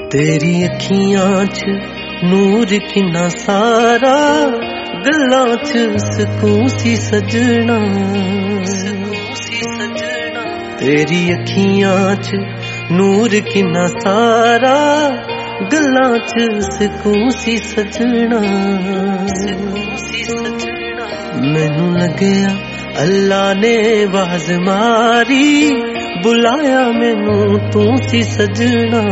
तेरी अखियां च नूर किन्ना सारा, गल्लां च सकून सी सजना। तेरी अखियां च नूर किन्ना सारा, गल्लां च सकून सी सजना। मैनू लगया अल्लाह ने आवाज मारी, बुलाया मैनू तू सी सजना।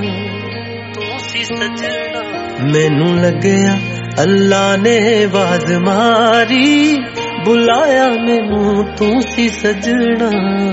मैनू लगया अल्लाह ने आवाज मारी, बुलाया मैनू तू सी सजना।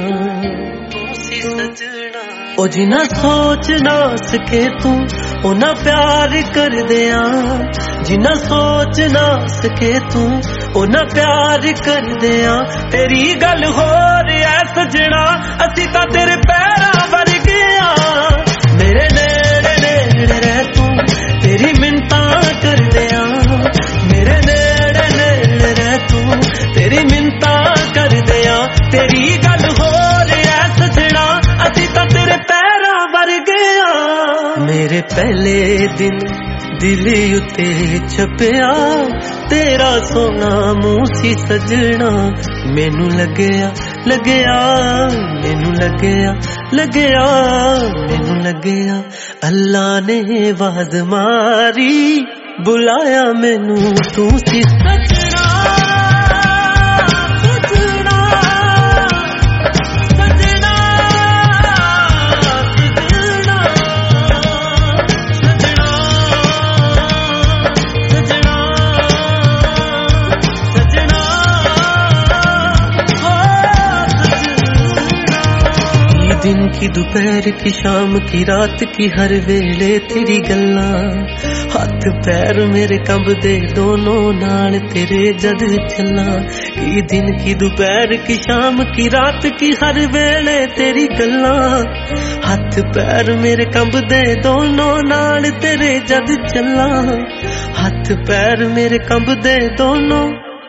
ओ जिना सोच ना सके तू ओना प्यार कर दिया, जिना सोच ना सके तू ओना प्यार कर दिया। तेरी गल हो रहा सजना, असी तां तेरे पैरां वर्गिया। मेरे नेड़े नेड़े रह तू, तेरी मिन्नतां कर दिया। मेरे नेड़े नेड़े रह तू, तेरी मिन्नतां कर दिया। तेरी गल हो रहा सजना, असी तां तेरे पैरां वर्गिया। मेरे पहले दिन दिल उते छपया, तेरा सोना मुंह सी सजना। मैनू लगया लगया मैनू लगया लगया मैनू लगया अल्लाह ने आवाज मारी, बुलाया मैनू तू सी सजना। दिन की दोपहर की शाम की रात की हर वेले तेरी गल्लां, हाथ पैर मेरे कंबदे दोनों नाल तेरे जद चला। की दिन की दोपहर की शाम की रात की हर वेले तेरी गल्लां, हाथ पैर मेरे कंबदे दोनों नाल तेरे जद चला। हाथ पैर मेरे कंबदे दोनों,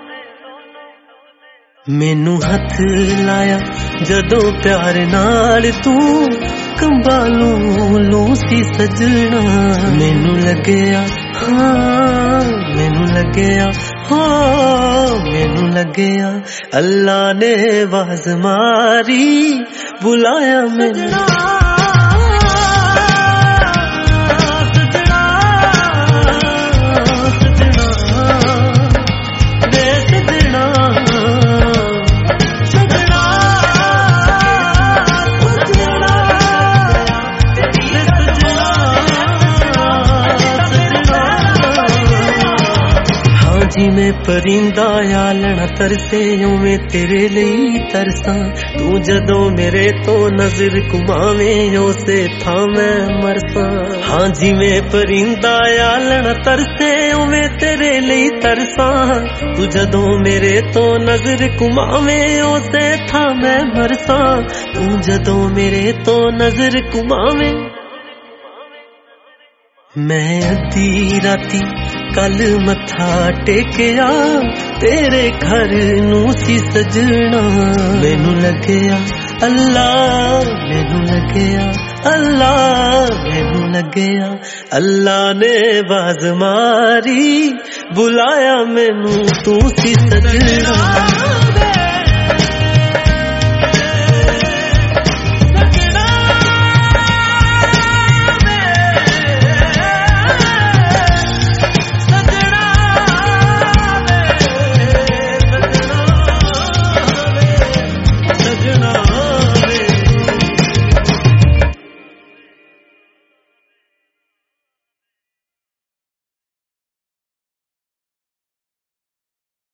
मैनू हथ लाया जदों प्यार नाल तू, कंबालू लू सी सजना। मैनू लगया हाँ मैनू लगया हाँ मैनू लगया अल्लाह ने आवाज मारी, बुलाया मैनू जिमें परिंदा आलना तरसे, उवें तेरे लिए तरसा। तू जदों मेरे तो नजर घुमावें, उसे था मैं मरसा। हाँ जिमें परिंदा आलना तरसे, उवें तेरे लिए तरसा। तू जदों मेरे तो नजर घुमावें, उसे था मैं मरसा। तू जदों मेरे तो नजर घुमावें। मैं अद्धी राती कल मथा टेकिया, तेरे घर नू सी सजना। मैनू लगया अल्लाह मैनू लगया अल्लाह मैनू लगया अल्लाह ने आवाज मारी, बुलाया मैनू तू सी सजना।